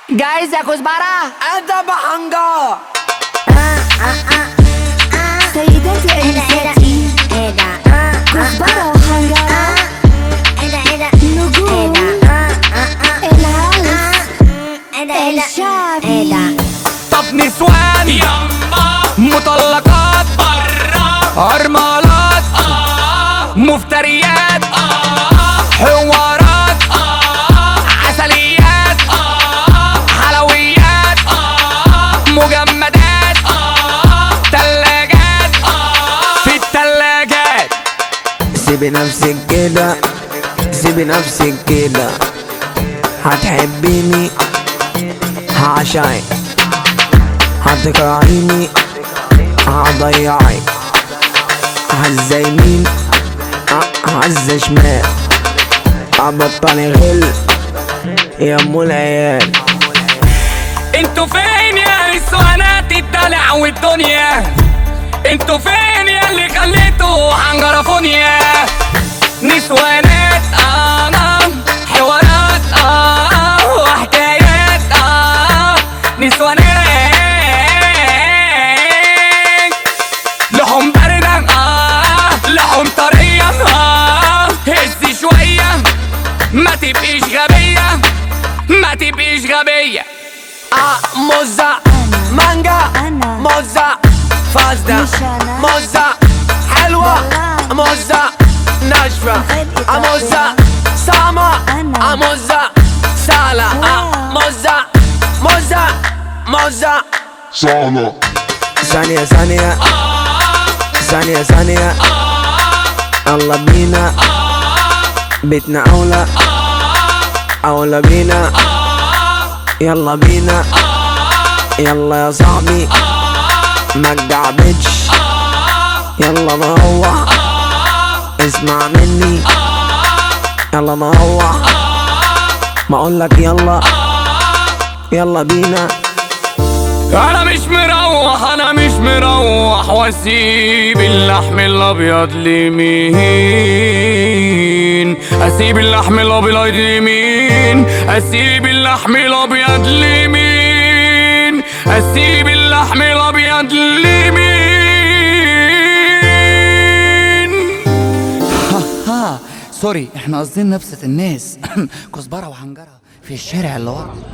جايز يا كزبرة انت بحنجة. سيداتي انساتي كزبرة وحنجرة نجوم الهوس الشعبي. طب نسوان يما مطلقات برا ارملات مفتريات حوارات عسليات حلويات مجمدات تلاجات في التلاجات. سيبي نفسك كده، سيبي نفسك كده، هتحبيني هعشقك، هتكرهيني هضيعك، هزة يمين هزة شمال، هبطلي غل يا ام العيال. انتوا فين يا نسوانات الدلع والدنيا؟ انتوا فين يا اللي خليتوا حنجرفونيا؟ نسوانات حوارات وحكايات نسوانات لحوم باردة لحوم طرية هز شوية ما تبقيش غبية ما تبقيش غبية. موزة مانجا أنا. موزة فاسدة مش أنا. موزة حلوة والله. موزة ناشفة غير موزة سامة أنا. موزة سالة واو. موزة موزة موزة ثانية ثانية ثانية ثانية، يلا بينا بيتنا أولى أولى بينا، يلا بينا يلا يا صاحبي ما تجعبتش، يلا نروح اسمع مني، يلا نروح ما اقولك يلا يلا بينا. انا مش مروح انا مش مروح واسيب اللحم الابيض لمين؟ اسيب اللحم الابيض لمين؟ اسيب اللحم الابيض لمين؟ اسيب اللحم الابيض لمين؟ ها سوري، احنا قاصدين نبسط الناس. كزبرة وحنجرة في الشارع اللي ورا.